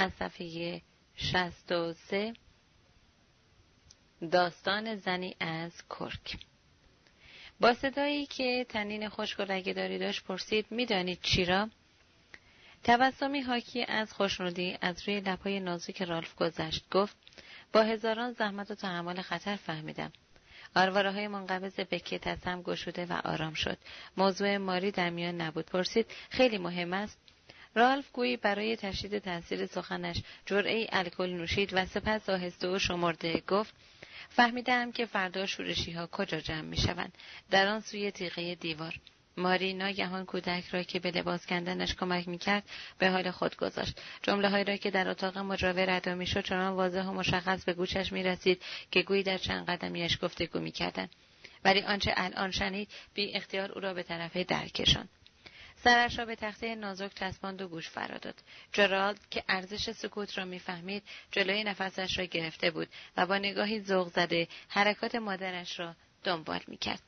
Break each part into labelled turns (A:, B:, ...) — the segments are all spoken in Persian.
A: از صفحه 63 داستان زنی از کرک. با صدایی که طنین خشک و رگه‌داری داشت پرسید می‌دانید چرا؟ تبسمی حاکی از خوشنودی از روی لب‌های نازک رالف گذشت. گفت با هزاران زحمت و تحمل خطر فهمیدم. آرواره‌های منقبض بکت از هم گشوده و آرام شد. موضوع ماری در میان نبود. پرسید خیلی مهم است؟ رالف گویی برای تشدید تاثیر سخنش جرعه‌ای الکل نوشید و سپس آهسته و شمرده گفت فهمیدم که فردا شورشی‌ها کجا جمع می‌شوند. در آن سوی تیغه دیوار. ماری ناگهان کودک را که به لباس کندنش کمک می‌کرد به حال خود گذاشت. جمله‌هایی را که در اتاق مجاور ادا می‌شد چنان واضح و مشخص به گوشش می‌رسید که گویی در چند قدمی‌اش گفتگو می‌کردند. ولی آنچه الان شنید بی اختیار او را به طرف در کشاند. سرش را به تخته نازک چسباند و گوش فرا داد. جرالد که ارزش سکوت را می‌فهمید جلوی نفسش را گرفته بود و با نگاهی ذوق زده حرکات مادرش را دنبال می‌کرد.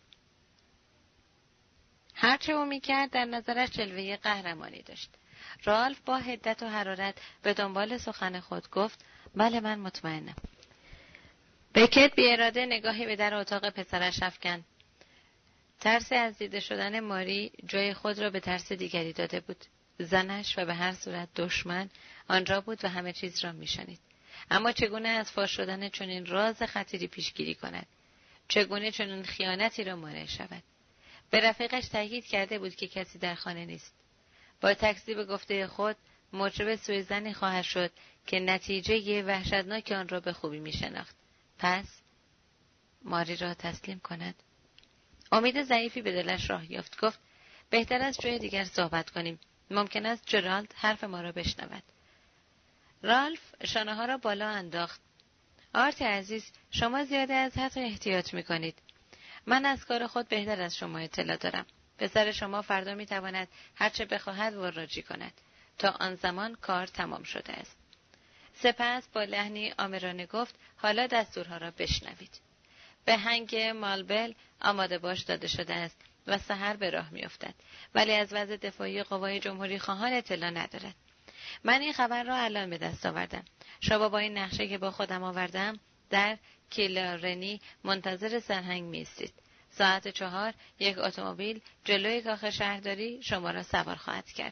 A: هرچه او می‌کرد در نظرش جلوه قهرمانی داشت. رالف با حدت و حرارت به دنبال سخن خود گفت بله من مطمئنم. بکت بی اراده نگاهی به در اتاق پسرش افکند. ترس از دیده شدن ماری جای خود را به ترس دیگری داده بود. زنش و به هر صورت دشمن آنجا بود و همه چیز را می‌شنید. اما چگونه از فاش شدن چنین راز خطیری پیشگیری کند؟ چگونه چنین خیانتی را مانع شود؟ به رفیقش تاکید کرده بود که کسی در خانه نیست. با تکذیب گفته خود موجب سوءظنی خواهد شد که نتیجه وحشتناک آن را به خوبی می‌شناخت. پس ماری را تسلیم کند. امید ضعیفی به دلش راه یافت. گفت بهتر است جای دیگر صحبت کنیم. ممکن است جرالد حرف ما را بشنود. رالف شانه‌ها را بالا انداخت. آرت عزیز شما زیاده از حد احتیاط می‌کنید. من از کار خود بهتر از شما اطلاع دارم. پسر شما فردا می‌تواند هرچه بخواهد وراجی کند. تا آن زمان کار تمام شده است. سپس با لحنی آمرانه گفت حالا دستورها را بشنوید. به هنگ مالبل آماده باش داده شده است و سحر به راه می‌افتد، ولی از وضع دفاعی قوای جمهوری خواهان اطلاع ندارد. من این خبر را الان به دست آوردم. شما با این نقشه که با خودم آوردم در کیلارنی منتظر سرهنگ می‌ایستید. ساعت 4 یک اتومبیل جلوی کاخ شهرداری شما را سوار خواهد کرد.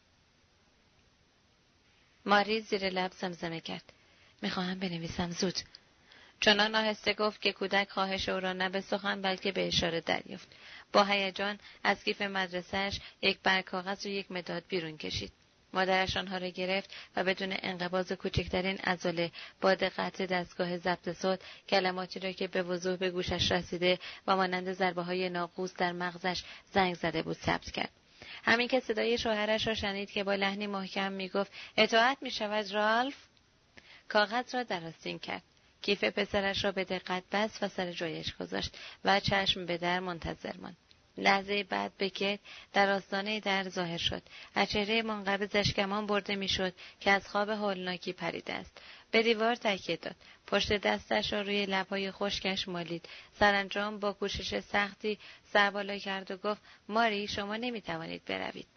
A: ماری زیر لب زمزمه کرد. می‌خواهم بنویسم زود. چنان آهسته گفت که کودک خواهش او را نه به سخن بلکه به اشاره دریافت. با هیجان از کیف مدرسه‌اش یک برگ کاغذ و یک مداد بیرون کشید. مادرش آنها را گرفت و بدون انقباض کوچکترین عضله با دقت دستگاه ضبط صوت کلماتی را که به وضوح به گوشش رسیده و مانند ضربه‌های ناقوس در مغزش زنگ زده بود ثبت کرد. همین که صدای شوهرش را شنید که با لحنی محکم میگفت اطاعت می‌شود رالف، کاغذ را در آستین کرد. کیف پسرش را به دقت بست و سر جایش گذاشت و چشم به در منتظر ماند. لحظه بعد بکت در آستانه در ظاهر شد. از چهره منقبضش گمان برده میشد که از خواب هولناکی پریده است. به دیوار تکیه داد. پشت دستش را روی لب‌های خشکش مالید. سرانجام با کوشش سختی سر بالا کرد و گفت ماری شما نمیتوانید بروید.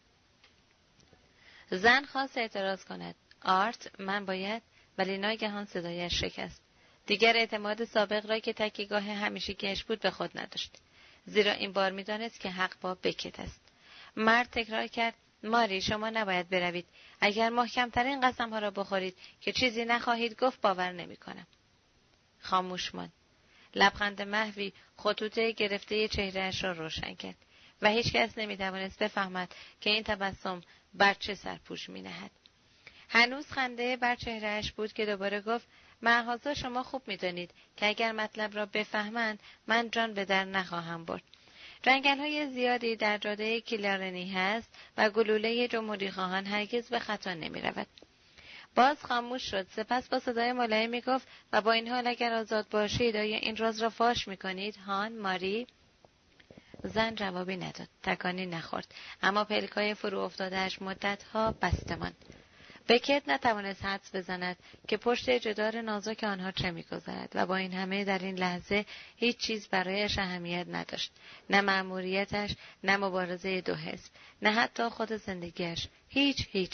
A: زن خواست اعتراض کند. آرت من باید، ولی ناگهان صدایش شکست. دیگر اعتماد سابق را که تکیه‌گاه همیشگی‌اش بود به خود نداشت. زیرا این بار می‌دانست که حق با بکت است. مرد تکرار کرد ماری شما نباید بروید. اگر محکم‌ترین قسم‌ها را بخورید که چیزی نخواهید گفت باور نمی‌کنم. خاموش ماند. لبخند محوی خطوط گرفته چهره‌اش را روشن کرد و هیچ کس نمی‌توانست بفهمد که این تبسم بر چه سرپوش می‌نهد. هنوز خنده بر چهرهش بود که دوباره گفت معاذ شما خوب می‌دانید که اگر مطلب را بفهمند من جان به در نخواهم برد. جنگل‌های زیادی در جاده کیلارنی هست و گلوله جمهوری خواهان هرگز به خطا نمی‌رود. باز خاموش شد. سپس با صدای ملایمی گفت و با این حال اگر آزاد باشید آیا این راز را فاش می‌کنید هان ماری؟ زن جوابی نداد. تکانی نخورد. اما پلکای فرو افتاده‌اش مدت‌ها بسته ماند. بکت نتوانست حدس بزند که پشت جدار نازک آنها چه می‌گذرد و با این همه در این لحظه هیچ چیز برایش اهمیت نداشت. نه مأموریتش، نه مبارزه دو حزب، نه حتی خود زندگیش. هیچ.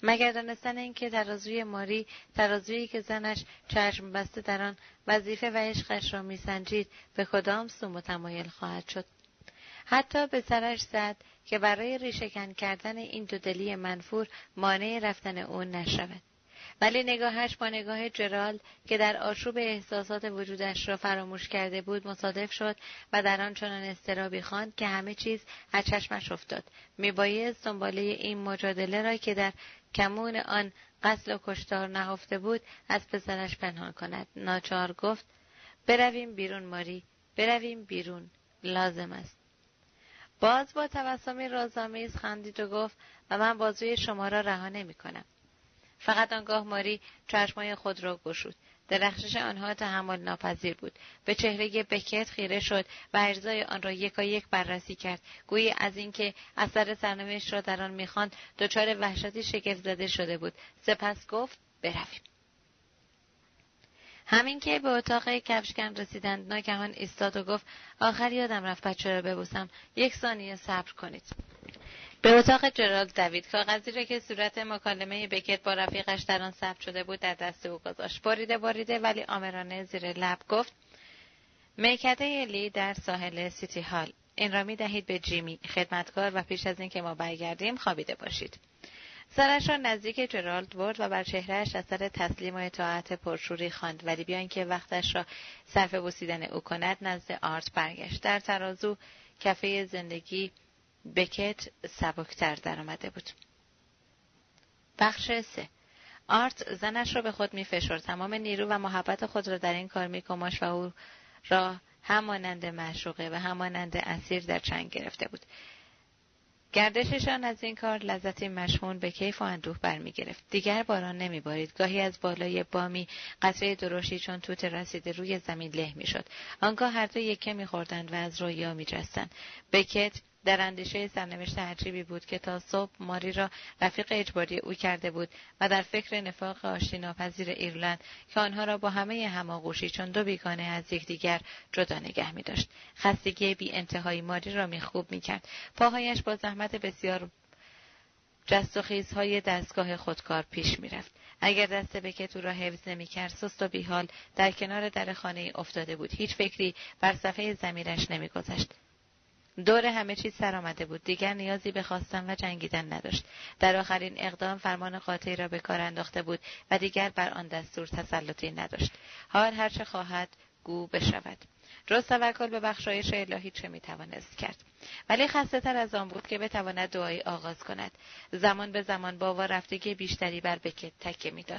A: مگر دانستن این که ترازوی ماری، ترازویی که زنش چشم بسته در آن وظیفه و عشقش را میسنجید، به کدام سو متمایل خواهد شد. حتی به سرش زد که برای ریشه‌کن کردن این دودلی منفور مانع رفتن او نشود. ولی نگاهش با نگاه جرالد که در آشوب احساسات وجودش را فراموش کرده بود مصادف شد و در آن چنان اضطرابی خواند که همه چیز از چشمش افتاد. میبایست دنباله این مجادله را که در کمون آن قتل و کشتار نهفته بود از پسرش پنهان کند. ناچار گفت: برویم بیرون ماری، برویم بیرون، لازم است. باز با تبسمی رازآمیز خندید و گفت: و من بازوی شما را رها نمی‌کنم. فقط آنگاه ماری چشمای خود را گشود. درخشش آنها تحمل ناپذیر بود. به چهره بکت خیره شد و اجزای آن را یکایک بررسی کرد، گویی از اینکه اثر سرنوشت را در آن می‌خواند دچار وحشتی شگفت زده شده بود. سپس گفت: برویم. همین که به اتاق کفشکن رسیدند ناگهان ایستاد و گفت: آخر یادم رفت بچه را ببوسم، 1 ثانیه صبر کنید. به اتاق جرالد دوید. کاغذی را که صورت مکالمه بکت با رفیقش در آن ثبت شده بود در دست او گذاشت. بریده ولی آمرانه زیر لب گفت: میکده لی در ساحل سیتی هال. این را می دهید به جیمی خدمتکار و پیش از این که ما برگردیم خوابیده باشید. سرش را نزدیک جرالد برد و بر چهرهش اثر تسلیم و اطاعت پرشوری خواند، ولی بیان که وقتش را صرف بوسیدن او کند نزد آرت برگشت. در ترازو کفه زندگی بکت سبکتر در آمده بود. بخش 3. آرت زنش را به خود می فشرد. تمام نیرو و محبت خود را در این کار می کماشت و او را همانند معشوقه و همانند اسیر در چنگ گرفته بود. گردششان از این کار لذتی مشمول به کیف و اندوه برمی گرفت. دیگر باران نمی بارید. گاهی از بالای بامی قطره درشتی چون توت رسیده روی زمین له می شد. آنگاه هر دو یکه می خوردند و از رویا می جستند. بکت در اندیشه سرنوشت عجیبی بود که تا صبح ماری را رفیق اجباری او کرده بود و در فکر نفاق آشتی ناپذیر ایرلند که آنها را با همه هماغوشی چون دو بیگانه از یکدیگر جدا نگه می داشت. خستگی بی انتهایی ماری را خوب می کرد. پاهایش با زحمت بسیار جست و خیزهای دستگاه خودکار پیش می رفت. اگر دست بکت او را حفظ نمی کرد سست و بیحال در کنار در خانه افتاده بود. هیچ فکری بر صفحه ضمیرش نمی گذشت. دور همه چیز سر آمده بود. دیگر نیازی به خواستن و جنگیدن نداشت. در آخرین اقدام فرمان قاطعی را به کار انداخته بود و دیگر بر آن دستور تسلطی نداشت. حال هر چه خواهد گو بشود. جز توکل به بخشایش الهی چه میتوانست کرد؟ ولی خسته تر از آن بود که بتواند دعایی آغاز کند. زمان به زمان با وارفتگی بیشتری بر بکت تکیه میداد.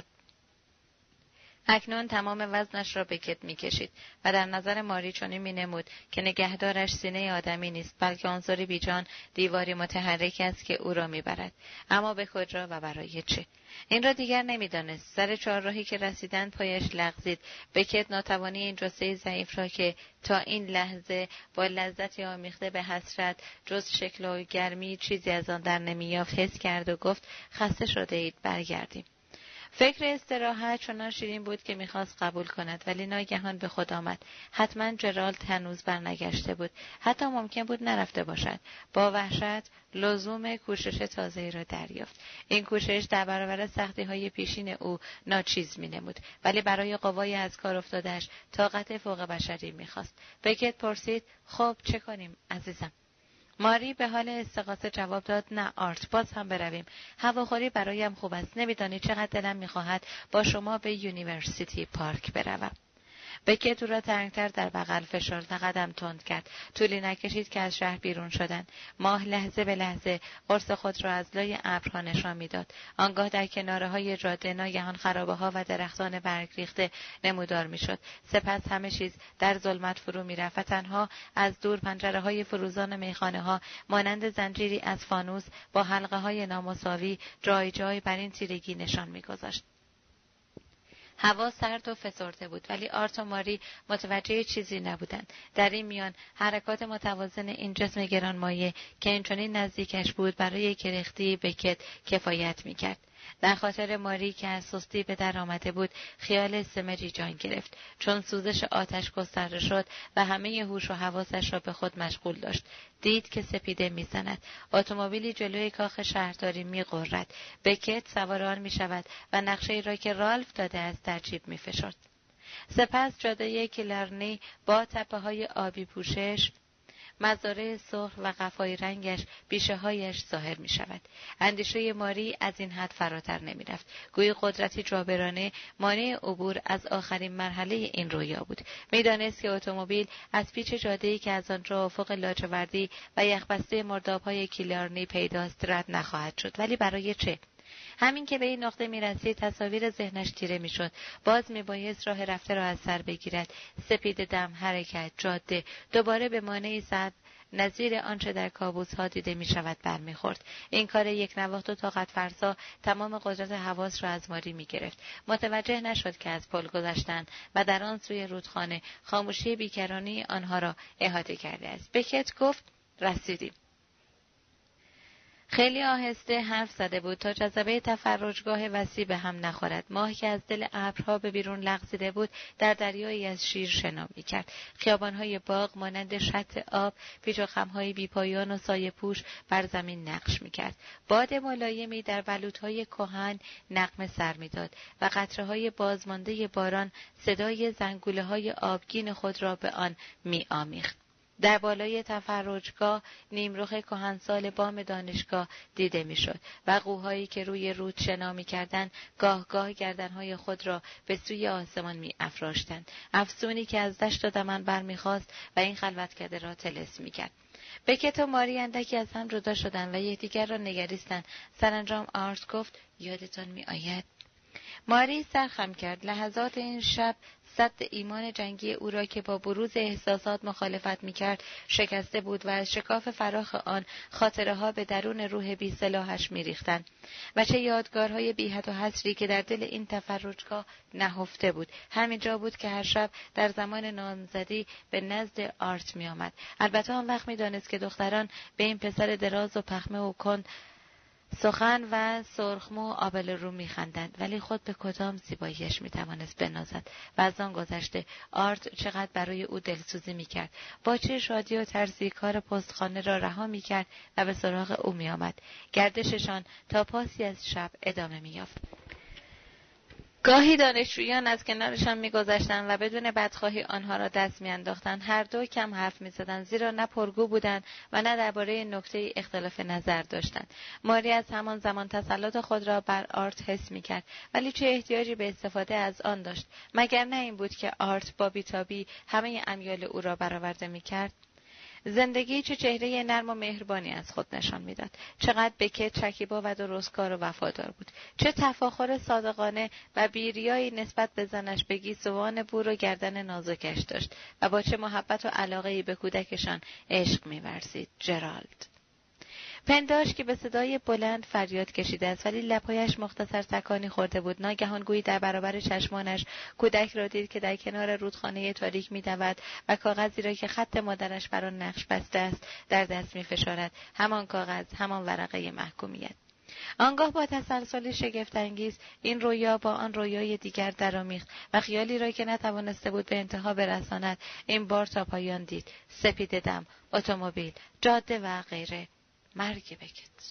A: اکنون تمام وزنش را به کت می‌کشید و در نظر ماری چنین می‌نمود که نگهدارش سینه آدمی نیست، بلکه عنصری بیجان، دیواری متحرک است که او را می‌برد. اما به کجا و برای چه؟ این را دیگر نمی‌دانست. سر چهارراهی که رسیدند پایش لغزید. بکت ناتوانی این جثه ضعیف را که تا این لحظه با لذتی آمیخته به حسرت جز شکل و گرمی چیزی از آن در نمی‌یافت حس کرد و گفت: خسته شده اید، برگردیم. فکر استراحت چنان شیرین بود که میخواست قبول کند، ولی ناگهان به خود آمد. حتما جرالد هنوز برنگشته بود. حتی ممکن بود نرفته باشد. با وحشت لزوم کوشش تازه‌ای را دریافت. این کوشش در برابر سختی‌های پیشین او ناچیز می‌نمود، ولی برای قوای از کار افتاده‌اش طاقت فوق بشری می‌خواست. بکت پرسید: خب چه کنیم عزیزم؟ ماری به حال استغاثه جواب داد: نه آرت، باز هم برویم. هواخوری برایم خوب است. نمی‌دانی چقدر دلم می‌خواهد با شما به یونیورسیتی پارک بروم. بکت او را تنگتر در بغل فشرد و قدم تند کرد. طولی نکشید که از شهر بیرون شدند. ماه لحظه به لحظه قرص خود را از لای ابرها نشان می‌داد. آنگاه در کناره‌های جاده ناگهان خرابه‌ها و درختان برگ ریخته نمودار می‌شد. سپس همه چیز در ظلمت فرو می‌رفت و تنها از دور پنجره‌های فروزان میخانه‌ها مانند زنجیری از فانوس با حلقه‌های نامساوی جای جای بر این تیرگی نشان می‌گذاشت. هوا سرد و فسرده بود، ولی آرت و ماری متوجه چیزی نبودند. در این میان حرکات متوازن این جسم گرانمایه که اینچنین نزدیکش بود برای کرختی بکت کفایت می‌کرد. در خاطر ماری که از سستی به در آمده بود خیال سمری جان گرفت، چون سوزش آتش گسترده شد و همه هوش و حواسش را به خود مشغول داشت. دید که سپیده میزند. اتومبیلی جلوی کاخ شهرداری میغرد. بکت سوار آن میشود و نقشه‌ای را که رالف داده است در جیب میفشرد. سپس جاده کلارنی با تپه‌های آبی پوشش، مزارع سرخ و قفای رنگش بیشه‌هایش ظاهر می شود. اندیشه ماری از این حد فراتر نمی رفت. گویی قدرتی جابرانه مانع عبور از آخرین مرحله این رویا بود. می دانست که اتومبیل از پیچ جاده‌ای که از آنجا افق لاجوردی و یخبسته مرداب‌های کلارنی پیداست رد نخواهد شد. ولی برای چه؟ همین که به این نقطه می‌رسید تصاویر ذهنش تیره می‌شد. باز می‌بایست راه رفته را از سر بگیرد. سپید دم، حرکت، جاده، دوباره به مانعی صعب نظیر آنچه در کابوس‌ها دیده می‌شود برمی‌خورد. این کار یک نواخت و طاقت فرسا تمام قدرت حواس را از ماری می‌گرفت. متوجه نشد که از پل گذشتن و در آن سوی رودخانه خاموشی بیکرانی آنها را احاطه کرده است. بکت گفت: رسیدیم. خیلی آهسته حرف زده بود تا جذبه تفرجگاه وسیع به هم نخورد. ماه که از دل ابرها به بیرون لغزیده بود در دریایی از شیر شنا می‌کرد. خیابان‌های باغ مانند شط آب پیچ و خم‌های بی‌پایان و سایه پوش بر زمین نقش می‌کرد. باد ملایمی در بلوط‌های کهن نغمه سر می‌داد و قطره‌های بازمانده باران صدای زنگوله‌های آبگین خود را به آن می‌آمیخت. در بالای تفرجگاه نیمرخ کهنسال بام دانشگاه دیده میشد و قوهایی که روی رود شنا می‌کردند گاه گاه گردنهای خود را به سوی آسمان می‌افراشتند. افسونی که از دشت و دمن برمیخواست و این خلوتکده را طلسم می‌کرد. بکت و ماری اندکی از هم جدا شدند و یکدیگر را نگریستند. سرانجام آرت گفت: یادتان می‌آید؟ ماری سر خم کرد. لحظات این شب سد ایمان جنگی او را که با بروز احساسات مخالفت می‌کرد شکسته بود و از شکاف فراخ آن خاطره‌ها به درون روح بی سلاحش می‌ریختند. و چه یادگارهای بی حد و حصری که در دل این تفرجگاه نهفته بود. همین جا بود که هر شب در زمان نامزدی به نزد آرت می‌آمد. البته آن وقت می‌دانست که دختران به این پسر دراز و پخمه و کند سخن و سرخمو و آبل رو می‌خندند، ولی خود به کدام زیباییش می‌توانست بنازد. و از آن گذشته آرت چقدر برای او دلسوزی می‌کرد. با چه شادی و ترسی کار پستخانه را رها می‌کرد و به سراغ او می‌آمد. گردششان تا پاسی از شب ادامه می‌یافت. گاهی دانشجویان از کنارشان می‌گذشتند و بدون بدخواهی آنها را دست می‌انداختند. هر دو کم حرف می‌زدند، زیرا نه پرگو بودند و نه درباره نکته‌ای اختلاف نظر داشتند. ماری از همان زمان تسلط خود را بر آرت حس می‌کرد، ولی چه احتیاجی به استفاده از آن داشت؟ مگر نه این بود که آرت با بی‌تابی همه امیال او را برآورده می‌کرد؟ زندگی چه چهره نرم و مهربانی از خود نشان میداد. چقدر بکت شکیبا و درستکار و وفادار بود. چه تفاخر صادقانه و بیریایی نسبت به زنش به گیسوان بور و گردن نازکش داشت و با چه محبت و علاقه‌ای به کودکشان عشق می‌ورزید. جرالد پنداشت که به صدای بلند فریاد کشیده است، ولی لب‌هایش مختصر تکانی خورده بود. ناگهان گویی در برابر چشمانش کودک را دید که در کنار رودخانه تاریک می‌دود و کاغذی را که خط مادرش بر آن نقش بسته است در دست می‌فشارد. همان کاغذ، همان ورقه محکومیت. آنگاه با تسلسل شگفت‌انگیز این رویا با آن رویای دیگر درآمیخت و خیالی را که نتوانسته بود به انتها برساند این بار تا پایان دید. سپید دم، اتومبیل، جاده و غیره. مرگ بکت.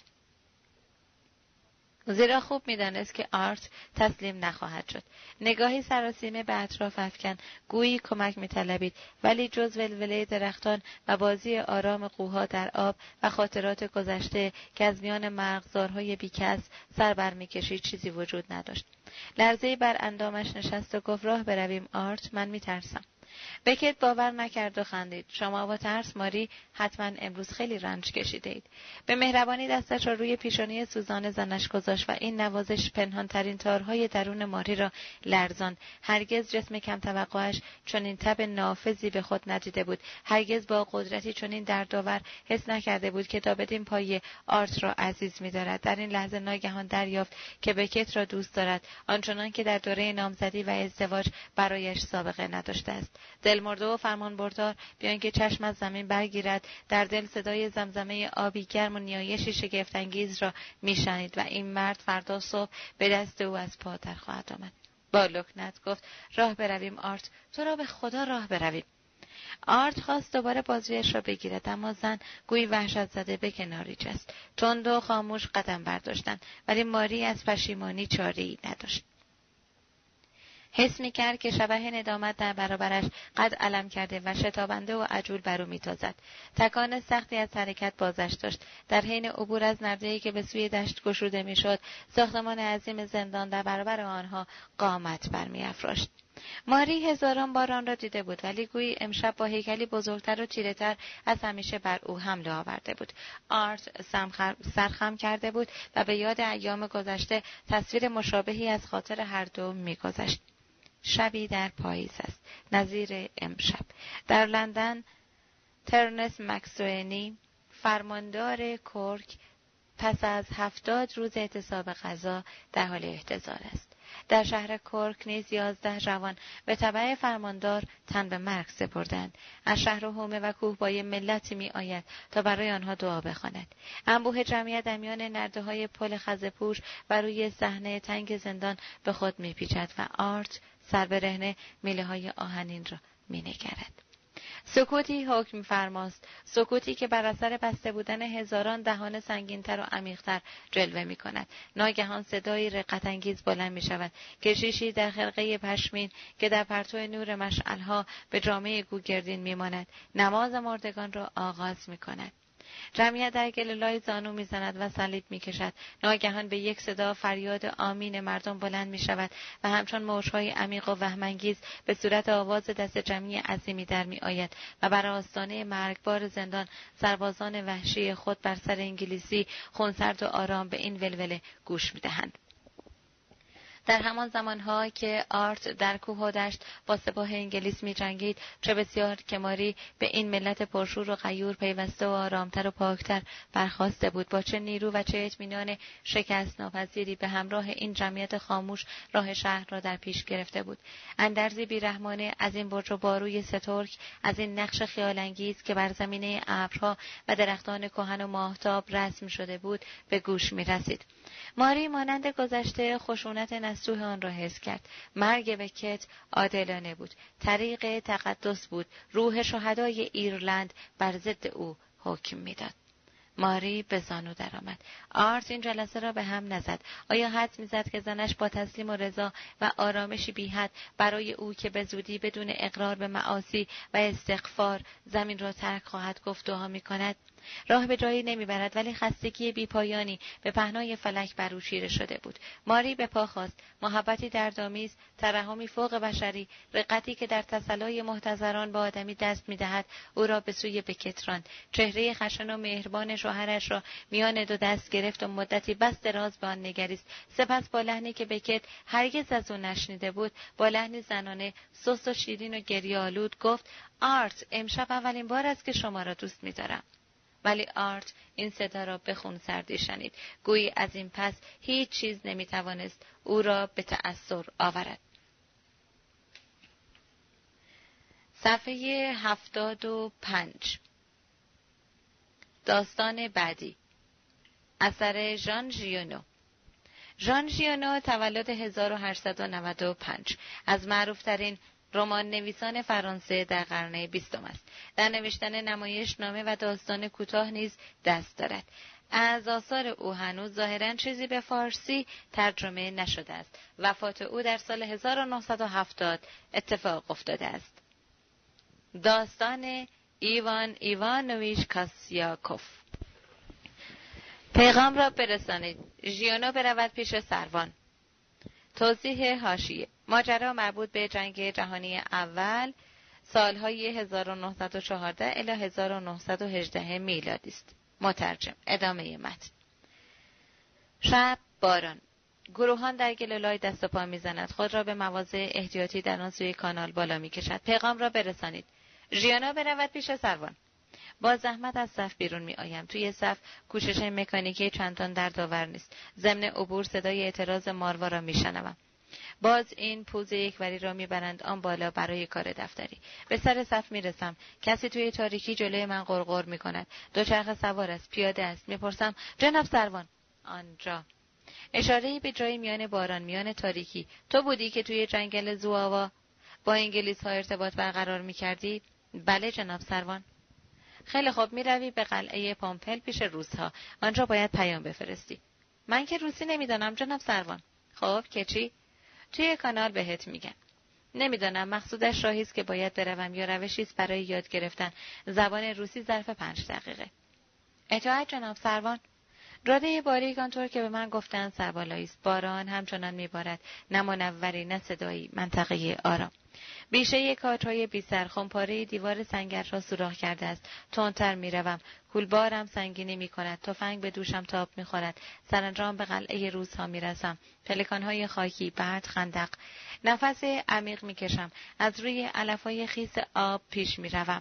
A: زیرا خوب می‌دانست که آرت تسلیم نخواهد شد. نگاهی سراسیمه به اطراف افکند، گویی کمک می‌طلبید، ولی جز ولوله درختان و بازی آرام قوها در آب و خاطرات گذشته که از میان مرغزارهای بیکس سر برمی‌کشید چیزی وجود نداشت. لرزه‌ای بر اندامش نشست و گفت: راه برویم آرت، من می‌ترسم. بکت باور نکرد و خندید. شما با ترس ماری حتما امروز خیلی رنج کشیده اید. به مهربانی دستش را روی پیشانی سوزان زنش گذاشت و این نوازش پنهانترین تارهای درون ماری را لرزاند. هرگز جسم کم توقعش چنین تب نافذی به خود ندیده بود. هرگز با قدرتی چنین دردآور حس نکرده بود که تا بدین پای آرت را عزیز می‌دارد. در این لحظه ناگهان دریافت که بکت را دوست دارد، آنچنان که در دوره نامزدی و ازدواج برایش سابقه نداشته است. دلمرده و فرمانبردار بیان که چشم از زمین برگیرد در دل صدای زمزمه آبی گرم و نیایشی شگفت‌انگیز را میشنید و این مرد فردا صبح به دست او از پا در خواهد آمد. با لکنت گفت راه برویم آرت، تو را به خدا راه برویم. آرت خواست دوباره بازویش را بگیرد، اما زن گویی وحشت زده به کناری جست. تند و خاموش قدم برداشتند، ولی ماری از پشیمانی چاره‌ای نداشت. حس می‌کرد که شبح ندامت در برابرش قد علم کرده و شتابنده و عجول بر او می‌تازد. تکان سختی از حرکت بازش داشت. در حین عبور از نرده‌ای که به سوی دشت گشوده می‌شد، ساختمان عظیم زندان در برابر آنها قامت برمی‌افراشت. ماری هزاران بار آن را دیده بود، ولی گویی امشب با هیکلی بزرگتر و تیره‌تر از همیشه بر او حمله آورده بود. آرت سرخم کرده بود و به یاد ایام گذشته تصویر مشابهی از خاطر هر دو می‌گذشت. شبی در پاییز است، نظیر امشب. در لندن ترنس مکسوئنی، فرماندار کورک، پس از 70 روز اعتصاب غذا در حال احتضار است. در شهر کورک نیز 11 جوان به تبع فرماندار تن به مرگ سپردند. از شهر و حومه و کوهبای ملتی می آید تا برای آنها دعا بخواند. انبوه جمعیت در میان نرده‌های پل خزه‌پوش و روی صحنه تنگ زندان به خود می پیچد و آرت سر برهنه میله‌های آهنین را می نگرد. سکوتی حکم فرماست، سکوتی که بر اثر بسته بودن هزاران دهان سنگین‌تر و عمیق‌تر جلوه می‌کند. ناگهان صدایی رقت‌انگیز بلند می‌شود. کشیشی در خرقه پشمین که در پرتو نور مشعل‌ها به جامعه گوگردین می‌ماند، نماز مردگان را آغاز می‌کند. جمعیت در گلولای زانو میزند و صلیب میکشد. ناگهان به یک صدا فریاد آمین مردم بلند میشود و همچون موجهای عمیق و وهم‌انگیز به صورت آواز دست جمعی عظیمی در میآید و بر آستانه مرگبار زندان سربازان وحشی خود بر سر انگلیسی خونسرد و آرام به این ولوله گوش میدهند. در همان زمان‌ها که آرت در کوه و دشت با سپاه انگلیس می‌جنگید، چه بسیار که ماری به این ملت پرشور و غیور پیوسته و آرامتر و پاکتر برخاسته بود، با چه نیرو و چه اطمینان شکست ناپذیری به همراه این جمعیت خاموش راه شهر را در پیش گرفته بود. اندرزی بی‌رحمانه از این برج و باروی سترک، از این نقش خیال‌انگیز که بر زمینه ابرها و درختان کهن و ماهتاب رسم شده بود، به گوش می‌رسید. ماری مانند گذشته خشونت نصوح آن را حس کرد. مرگ بکت عادلانه بود. طریق تقدس بود. روح شهدای ایرلند بر ضد او حکم میداد. ماری به زانو درآمد. آرت این جلسه را به هم نزد. آیا حدس میزد که زنش با تسلیم و رضا و آرامشی بی‌حد برای او که به زودی بدون اقرار به معاصی و استغفار زمین را ترک خواهد گفت دعا می‌کند؟ راه به جایی نمیبرد، ولی خستگی بی‌پایانی به پهنای فلک بر او چیره شده بود. ماری به پا خاست. محبتی دردآمیز، ترحمی فوق بشری، رقتی که در تسلای محتضران به آدمی دست می‌دهد، او را به سوی بکت راند. چهره خشن و مهربان شوهرش را میان دو دست گرفت و مدتی بس دراز به آن نگریست. سپس با لحنی که بکت هرگز از او نشنیده بود، با لحنی زنانه سست و شیرین و گریه‌آلود گفت: آرت، امشب اولین بار است که شما را دوست می‌دارم. ولی آرت این صدا را به خونسردی شنید. گویی از این پس هیچ چیز نمی‌توانست او را به تأثر آورد. صفحه 75. داستان بعدی. اثر ژان ژیونو. ژان ژیونو تولد 1895 از معروف‌ترین رمان نویسان فرانسه در قرن 20 است. در نوشتن نمایشنامه و داستان کوتاه نیز دست دارد. از آثار او هنوز ظاهراً چیزی به فارسی ترجمه نشده است. وفات او در سال 1970 اتفاق افتاده است. داستان ایوان ایوانویچ کاسیاکوف. پیغام را برسانید. ژیونو برود پیش سروان. توضیح حاشیه: ماجرا مربوط به جنگ جهانی اول سالهای 1914 الی 1918 میلادی است. مترجم. ادامه متن. شب باران. گروهان در گلولای دست و پا میزند. خود را به مواضع احتیاطی در آن سوی کانال بالا میکشد. پیغام را برسانید. ژیونو برود پیش سروان. با زحمت از صف بیرون می آیم. توی صف کوشش مکانیکی چندان دردآور نیست. ضمن عبور صدای اعتراض ماروا را می شنوم. باز این پوز یکوری را میبرند آن بالا برای کار دفتری. به سر صف میرسم. کسی توی تاریکی جلوی من غرغر میکند. دوچرخه سوار است، پیاده است. میپرسم جناب سروان. آنجا. اشاره‌ای به جای میان باران، میان تاریکی. تو بودی که توی جنگل زواوا با انگلیس‌ها ارتباط برقرار میکردی؟ بله جناب سروان. خیلی خوب، میروی به قلعه پامپل پیش روس‌ها. آنجا باید پیام بفرستی. من که روسی نمیدانم جناب سروان. خب که چی؟ توی کانال بهت میگم. نمیدانم مقصودش راهی است که باید بروم یا روشی است برای یاد گرفتن زبان روسی ظرف 5 دقیقه. اطاعت جناب سروان. راده باریک آنطور که به من گفتند سربالایی است. باران همچنان میبارد، نه منوری نه صدایی. منطقه آرام. بیشه کاج‌های بی سر خمپاره دیوار سنگر را سوراخ کرده است. تندتر میروم. کولبارم سنگینی میکند. تفنگ به دوشم تاب میخورد. سرانجام به قلعه روس‌ها میرسم. پلکان‌های خاکی، بعد خندق. نفس عمیق میکشم. از روی علف‌های خیس آب پیش میروم.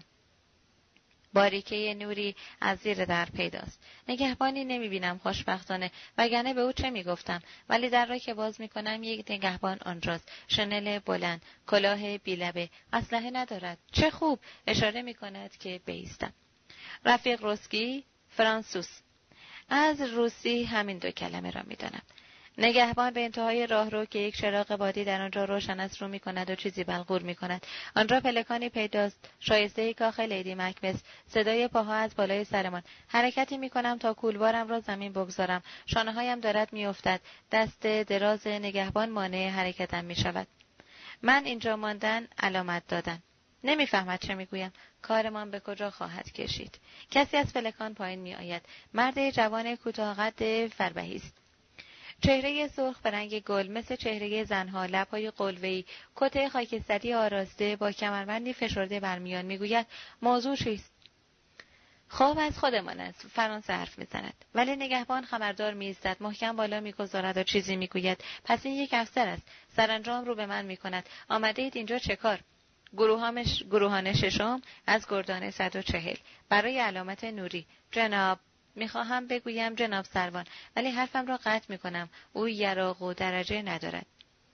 A: باریکه نوری از زیر در پیداست. نگهبانی نمیبینم خوشبختانه، وگرنه به او چه میگفتم. ولی در را که باز میکنم یک نگهبان آنجاست. شنل بلند، کلاه بیلبه، اسلحه ندارد. چه خوب! اشاره میکند که بایستم. رفیق روسکی، فرانسوس. از روسی همین 2 کلمه را میدانم. نگهبان به انتهای راهرو که یک چراغ بادی در آنجا روشن است رو می‌کند و چیزی بلغور می‌کند. آنجا پلکانی پیداست، شایسته کاخ لیدی مکبث. صدای پاها از بالای سرمان. حرکتی می‌کنم تا کولبارم را زمین بگذارم. شانه‌هایم دارد می‌افتد. دست دراز نگهبان مانع حرکتم می‌شود. من اینجا ماندن، علامت دادن. نمی‌فهمد چه می‌گویم. کارمان به کجا خواهد کشید؟ کسی از پلکان پایین می‌آید. مرد جوان کوتاه‌قد فربهی است. چهره سرخ به رنگ گل مثل چهره زنها، لب‌های قلوه‌ای، کت خاکستری آراسته با کمربندی فشرده برمیان. میگوید موضوع چیست؟ خواب از خودمان است. فرانسه حرف میزند. ولی نگهبان خبردار میایستد، محکم بالا میگذارد و چیزی میگوید. پس این یک افسر است. سرانجام رو به من میکند. آمده اید اینجا چه کار؟ گروهان ششم از گردان 140 برای علامت نوری. جناب، میخواهم بگویم جناب سروان، ولی حرفم را قطع میکنم. او یراق و درجه ندارد.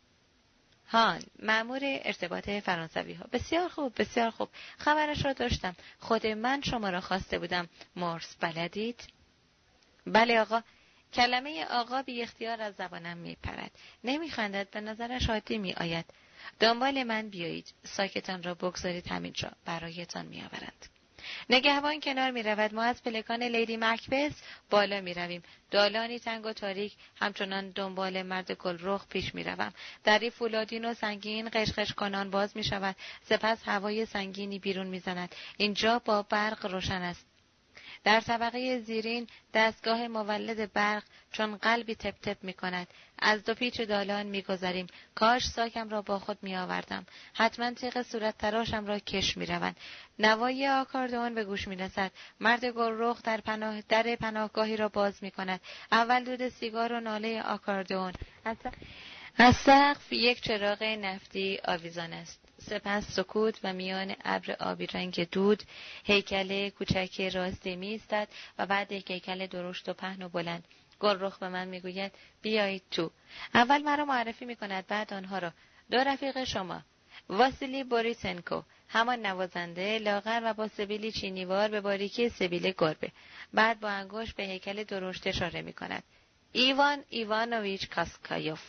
A: هان، مأمور ارتباط فرانسوی ها. بسیار خوب، بسیار خوب. خبرش را داشتم. خود من شما را خواسته بودم. مورس بلدید؟ بله آقا. کلمه آقا بی اختیار از زبانم میپرد. نمیخندد، به نظرش عادی میآید. دنبال من بیایید. ساکتان را بگذارید همینجا. برایتان میآورند. نگهبان کنار می رود. ما از پلکان لیدی مکبث بالا می رویم. دالانی تنگ و تاریک. همچنان دنبال مرد گلرخ پیش می روم. دری فولادین و سنگین قشقش کنان باز می شود. سپس هوای سنگینی بیرون می زند. اینجا با برق روشن است. در طبقه زیرین دستگاه مولد برق چون قلبی تپ تپ می کند. از 2 پیچ دالان می گذریم. کاش ساکم را با خود می آوردم. حتما تیغ صورت تراشم را کش می روند. نوای آکاردئون به گوش می رسد. مرد گلرخ در پناهگاهی را باز می کند. اول دود سیگار و ناله آکاردئون. از سقف یک چراغ نفتی آویزان است. سپس سکوت و میان ابر آبی رنگ دود هیکل کوچک راستی می ایستد و بعد یک هیکل درشت و پهن و بلند. گلرخ به من میگوید بیایید تو. اول مرا معرفی می کند، بعد آنها را. 2 رفیق شما. واسیلی بوریسنکو، همان نوازنده لاغر و با سبیلی چینیوار به باریکی سبیل گربه. بعد با انگشت به هیکل درشت اشاره می کند. ایوان ایوانویچ کاسکایوف.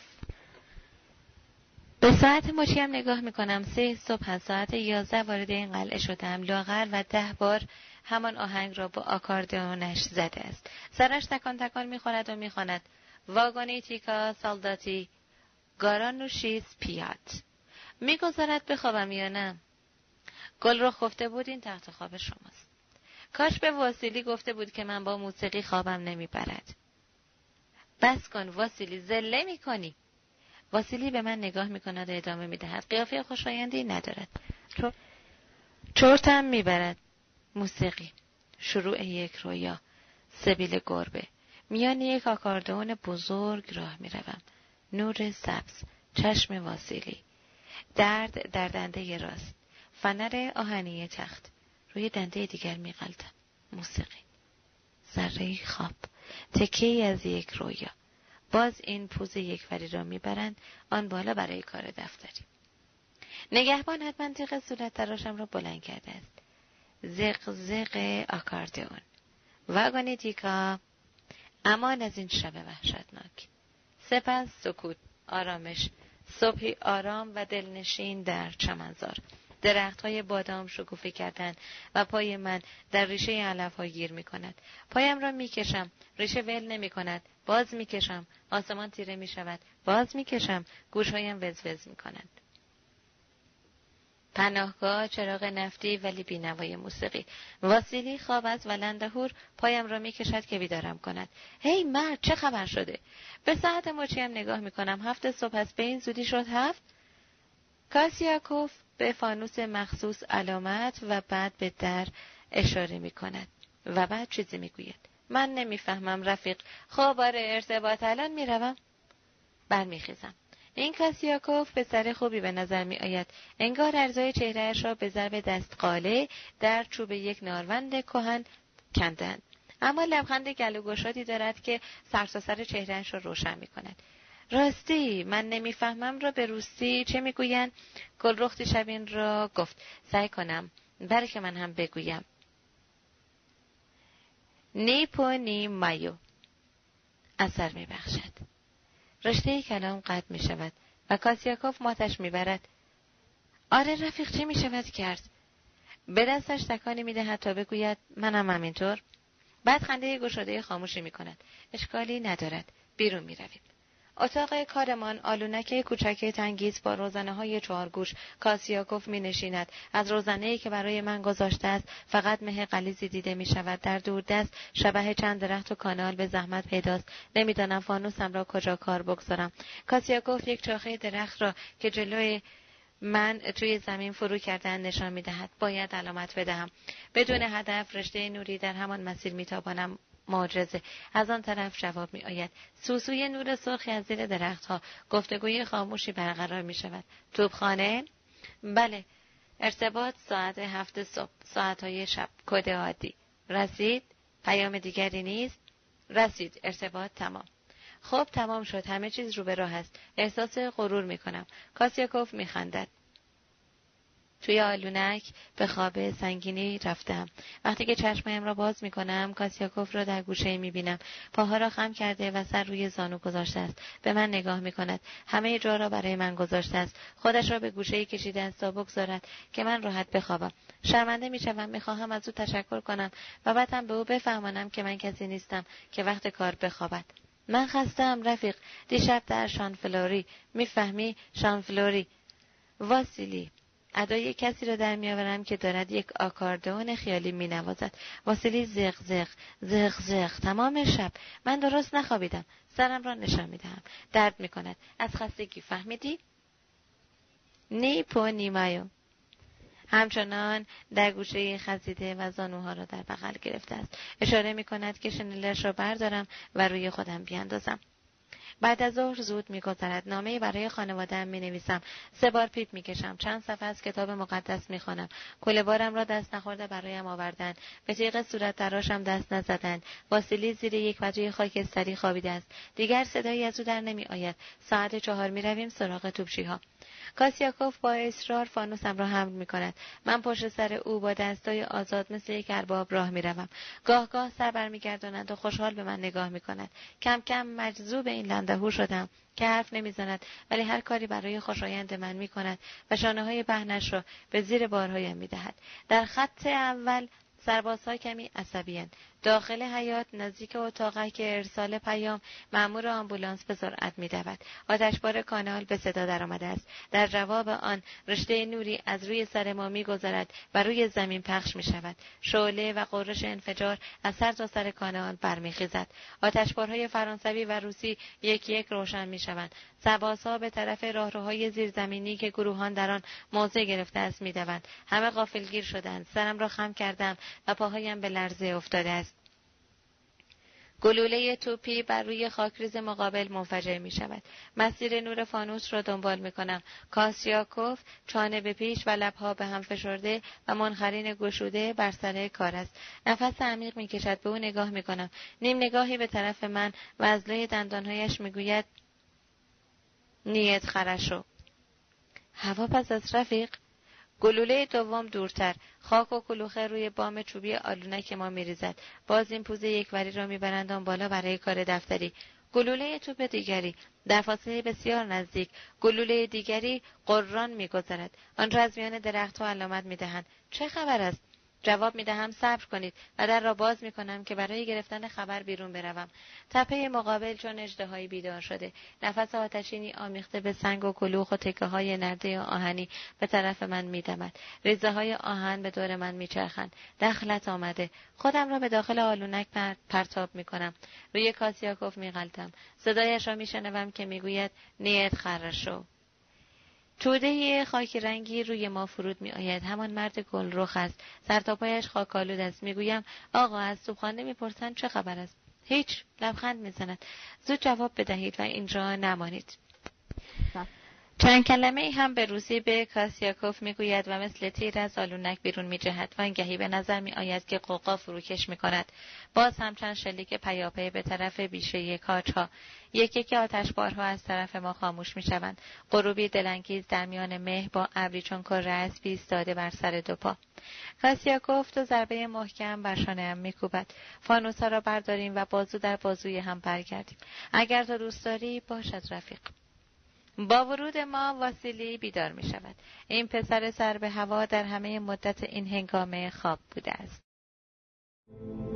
A: به ساعت مچیم نگاه میکنم. 3 صبح، ساعت 11 وارد این قلعه شدم. لاغر و 10 بار همان آهنگ را با آکاردئونش زده است. سرش تکان تکان میخورد و میخواند واگونیتیکا سالداتی گارانوشیس پیات. میگذارد بخوابم یا نه؟ گلرخ گفته بود این تخت خواب شماست. کاش به واسیلی گفته بود که من با موسیقی خوابم نمیبرد. بس کن واسیلی، زله میکنی. واسیلی به من نگاه میکند و ادامه میدهد. قیافه خوشایندی ندارد. چرتم میبرد. موسیقی. شروع یک رویا. سبیل گربه. میان یک آکاردئون بزرگ راه میروم. نور سبز. چشم واسیلی. درد در دنده راست. فنر آهنی تخت. روی دنده دیگر میغلطم. موسیقی. ذره خواب. تکه‌ای از یک رویا. باز این پوز یکوری را میبرند آن بالا برای کار دفتری. نگهبان حتما تیغ صورت تراشم را بلند کرده است. زق زق آکاردئون. واگونیتیکا. امان از این شب وحشتناک. سپس سکوت، آرامش، صبحی آرام و دلنشین در چمنزار. درخت‌های بادام شکوفه کردند و پای من در ریشه علف‌ها گیر می‌کند. پایم را می‌کشم، ریشه ول نمی‌کند، باز می‌کشم، آسمان تیره می‌شود، باز می‌کشم، گوش‌هایم وزوز می‌کنند. پناهگاه، چراغ نفتی ولی بی‌نوای موسیقی. واسیلی خواب است و لندهور پایم را می‌کشد که بیدارم کند. هی مرد، چه خبر شده؟ به ساعت مچیم نگاه می‌کنم. 7 صبح است، به این زودی شد 7؟ کاسیاکوف به فانوس مخصوص علامت و بعد به در اشاره می‌کند و بعد چیزی می‌گوید. من نمی‌فهمم رفیق. خب آره، ارتباط الان می‌روم. برمیخیزم. این کاسیاکوف پسر خوبی به نظر می آید. انگار ارزای چهرهش را به ضرب دستقاله در چوب یک ناروند کهن کندند. اما لبخند گلوگشادی دارد که سرتاسر چهرهش را روشن می کند. راستی من نمیفهمم را به روسی چه میگویند؟ گلرختی شبین را گفت. سعی کنم برای که من هم بگویم. نیپو نی مایو. اثر می بخشد. رشته کلام قطع می شود و کاسیاکوف ماتش می برد. آره رفیق، چه می شود کرد؟ به دستش تکانی می دهد تا بگوید منم همینطور. بعد خنده گشاده خاموشی می کند. اشکالی ندارد. بیرون می رویم. اتاق کارمان آلونک کوچک تنگیز با روزنه‌های 4 گوش. کاسیاکوف می نشیند. از روزنه‌ای که برای من گذاشته است فقط مه غلیظی دیده می شود. در دوردست شبح چند درخت و کانال به زحمت پیداست. نمیدانم فانوسم را کجا کار بگذارم. کاسیاکوف یک شاخه درخت را که جلوی من توی زمین فرو کردن نشان می دهد. باید علامت بدهم. بدون هدف رشته نوری در همان مسیر می تابانم. معجزه. از آن طرف جواب می آید. سوسوی نور سرخی از زیر درختها. گفتگوی خاموشی برقرار می شود. توپخانه؟ بله. ارتباط ساعت 7 صبح. ساعتهای شب. کد عادی. رسید؟ پیام دیگری نیست؟ رسید. ارتباط تمام. خب تمام شد. همه چیز رو به راه است. احساس غرور می کنم. کاسیاکوف می خندد. توی آلونک به خواب سنگینی رفتم. وقتی که چشمایم را باز می کنم کاسیاکوف را در گوشه می بینم. پاها را خم کرده و سر روی زانو گذاشته است. به من نگاه می کند. همه جا را برای من گذاشته است. خودش را به گوشه کشیده است تا بگذارد که من راحت بخوابم. شرمنده می شوم. می خواهم از او تشکر کنم و بعد هم به او بفهمانم که من کسی نیستم که وقت کار بخوابد. من خسته‌ام رفیق. دیشب در شانفلوری. میفهمی؟ شانفلوری. واسیلی. ادای کسی را در میآورم که دارد یک آکاردئون خیالی مینوازد. واسیلی زق زق زق زق تمام شب. من درست نخوابیدم. سرم را نشان میدهم. درد میکند. از خستگی. فهمیدی؟ نیپو نیمایو. همچنان در گوشه خزیده و زانوها را در بغل گرفته است. اشاره میکند که شنلش را بردارم و روی خودم بیاندازم. بعد از ظهر زود می‌گذرد. نامه‌ای برای خانواده‌ام می‌نویسم. 3 بار پیپ می‌کشم. چند صفحه از کتاب مقدس می‌خوانم. کوله بارم را دست نخورده برایم آوردند. به تیغ صورت تراشم دست نزدند. واسیلی زیر یک وجه خاکستری خوابیده است. دیگر صدایی از او در نمی‌آید. ساعت 4 می‌رویم سراغ توپچی‌ها. کاسیاکوف با اصرار فانوسم را حمل می‌کند. من پشت سر او با دستای آزاد مثل یک ارباب راه می‌روم. گاه گاه سر برمیگرداند و خوشحال به من نگاه می‌کند. کم کم مجذوب این لندهو شدم که حرف نمی‌زند ولی هر کاری برای خوشایند من می‌کند و شانه‌های پهنش را به زیر بارهایم می‌دهد. در خط اول سربازها کمی عصبی‌اند. داخل حیاط نزدیک اتاقک ارسال پیام مأمور آمبولانس به سرعت می‌دود. آتشبار کانال به صدا درآمده است. در جواب آن رشته نوری از روی سر ما می‌گذرد و روی زمین پخش می‌شود. شعله و غرش انفجار از سر تا سر کانال برمی‌خیزد. آتشبارهای فرانسوی و روسی یکی یک روشن می‌شوند. سربازها به طرف راهروهای زیرزمینی که گروهان در آن موضع گرفته است می‌دوند. همه غافلگیر شدند. سرم را خم کردم و پاهایم به لرزه افتاده است. گلوله توپی بر روی خاکریز مقابل منفجر می شود. مسیر نور فانوس را دنبال می کنم. کاسیاکوف چانه به پیش و لبها به هم فشرده و منخرین گشوده بر سر کار است. نفس عمیق می کشد. به او نگاه می کنم. نیم نگاهی به طرف من و از لای دندانهایش می گوید نیت خرشو. هوا پس از رفیق. گلوله دوم دورتر. خاک و کلوخه روی بام چوبی آلونک ما میریزد. باز این پوزه یکوری را میبرند آن بالا برای کار دفتری. گلوله توپ دیگری در فاصله بسیار نزدیک. گلوله دیگری قران میگذرد. آن را از میان درختها علامت میدهند. چه خبر است؟ جواب میدهم صبر کنید و در را باز میکنم که برای گرفتن خبر بیرون بروم. تپه مقابل چون اژدهایی بیدار شده. نفس آتشینی آمیخته به سنگ و کلوخ و تکه های نرده آهنی به طرف من میدمد. ریزه های آهن به دور من میچرخند. دخلت آمده. خودم را به داخل آلونک پرتاب میکنم. روی کاسیاکوف میغلطم. صدایش را میشنوم که میگوید نیت خرشو. توده خاکی رنگی روی ما فرود می آید. همان مرد گلرخ است. سر تا پایش خاک‌آلود است. میگویم آقا از صبحانه میپرسند چه خبر است؟ هیچ. لبخند میزند. زود جواب بدهید و اینجا نمانید. چند کلمه ای هم به روسی به کاسیاکوف میگوید و مثل تیر از آلونک بیرون میجهد و انگهی به نظر می آید که قوقا فروکش می کند. باز هم چند شلیک پیاپی به طرف بیشه کاجها. یکی که آتشبارها از طرف ما خاموش می شوند. غروبی دلانگیز در میان مه با ابری چون کره اسبی ایستاده بر سر دو پا. کاسیاکوف دو ضربه محکم بر شانه‌ام میکوبد. فانوس‌ها را برداریم و بازو در بازوی هم برگردیم. اگر تو دوست داری باشد رفیق. با ورود ما واسیلی بیدار می شود. این پسر سر به هوا در همه مدت این هنگامه خواب بوده است.